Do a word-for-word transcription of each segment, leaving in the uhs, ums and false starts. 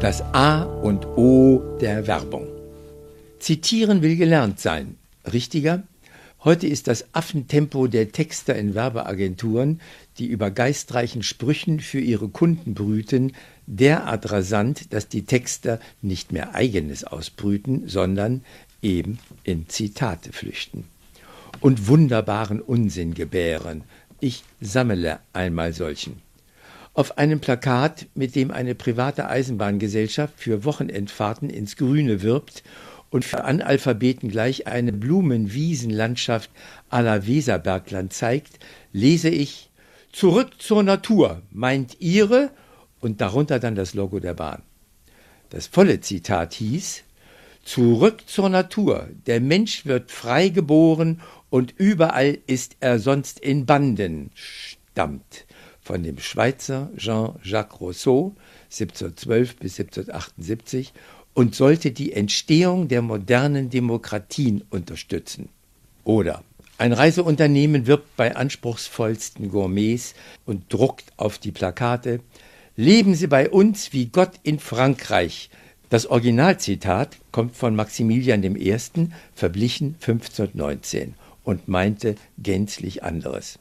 Das A und O der Werbung. Zitieren will gelernt sein. Richtiger? Heute ist das Affentempo der Texter in Werbeagenturen, die über geistreichen Sprüchen für ihre Kunden brüten, derart rasant, dass die Texter nicht mehr Eigenes ausbrüten, sondern eben in Zitate flüchten. Und wunderbaren Unsinn gebären. Ich sammle einmal solchen. Auf einem Plakat, mit dem eine private Eisenbahngesellschaft für Wochenendfahrten ins Grüne wirbt und für Analphabeten gleich eine Blumenwiesenlandschaft à la Weserbergland zeigt, lese ich: Zurück zur Natur, meint Ihre? Und darunter dann das Logo der Bahn. Das volle Zitat hieß: Zurück zur Natur, der Mensch wird frei geboren und überall ist er sonst in Banden, stammt von dem Schweizer Jean-Jacques Rousseau, siebzehnhundertzwölf bis siebzehnhundertachtundsiebzig, und sollte die Entstehung der modernen Demokratien unterstützen. Oder ein Reiseunternehmen wirbt bei anspruchsvollsten Gourmets und druckt auf die Plakate: Leben Sie bei uns wie Gott in Frankreich. Das Originalzitat kommt von Maximilian der Erste., verblichen fünfzehnhundertneunzehn, und meinte gänzlich anderes.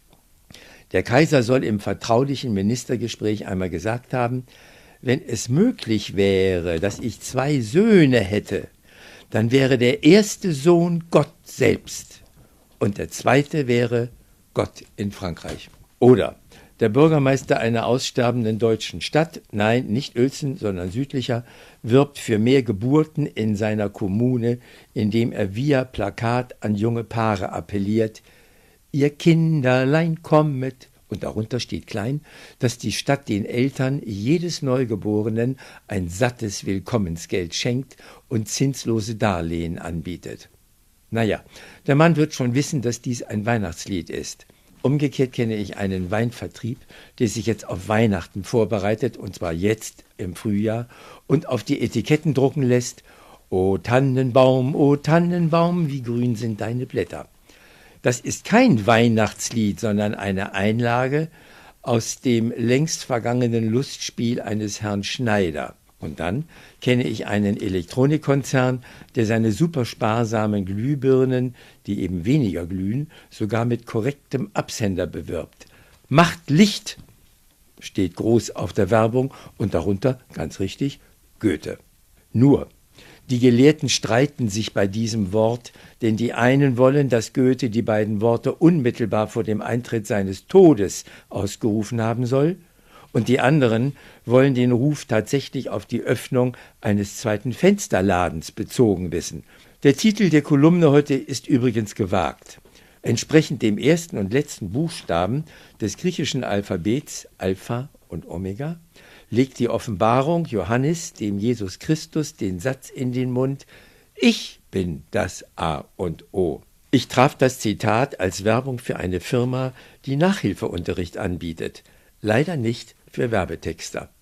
Der Kaiser soll im vertraulichen Ministergespräch einmal gesagt haben: Wenn es möglich wäre, dass ich zwei Söhne hätte, dann wäre der erste Sohn Gott selbst und der zweite wäre Gott in Frankreich. Oder der Bürgermeister einer aussterbenden deutschen Stadt, nein, nicht Uelzen, sondern südlicher, wirbt für mehr Geburten in seiner Kommune, indem er via Plakat an junge Paare appelliert: Ihr Kinderlein kommet, und darunter steht klein, dass die Stadt den Eltern jedes Neugeborenen ein sattes Willkommensgeld schenkt und zinslose Darlehen anbietet. Naja, der Mann wird schon wissen, dass dies ein Weihnachtslied ist. Umgekehrt kenne ich einen Weinvertrieb, der sich jetzt auf Weihnachten vorbereitet, und zwar jetzt im Frühjahr, und auf die Etiketten drucken lässt: O Tannenbaum, o Tannenbaum, wie grün sind deine Blätter. Das ist kein Weihnachtslied, sondern eine Einlage aus dem längst vergangenen Lustspiel eines Herrn Schneider. Und dann kenne ich einen Elektronikkonzern, der seine supersparsamen Glühbirnen, die eben weniger glühen, sogar mit korrektem Absender bewirbt. Macht Licht, steht groß auf der Werbung, und darunter, ganz richtig, Goethe. Nur, die Gelehrten streiten sich bei diesem Wort, denn die einen wollen, dass Goethe die beiden Worte unmittelbar vor dem Eintritt seines Todes ausgerufen haben soll, und die anderen wollen den Ruf tatsächlich auf die Öffnung eines zweiten Fensterladens bezogen wissen. Der Titel der Kolumne heute ist übrigens gewagt. Entsprechend dem ersten und letzten Buchstaben des griechischen Alphabets, Alpha und Omega, legt die Offenbarung Johannes, dem Jesus Christus, den Satz in den Mund: Ich bin das A und O. Ich traf das Zitat als Werbung für eine Firma, die Nachhilfeunterricht anbietet. Leider nicht für Werbetexter.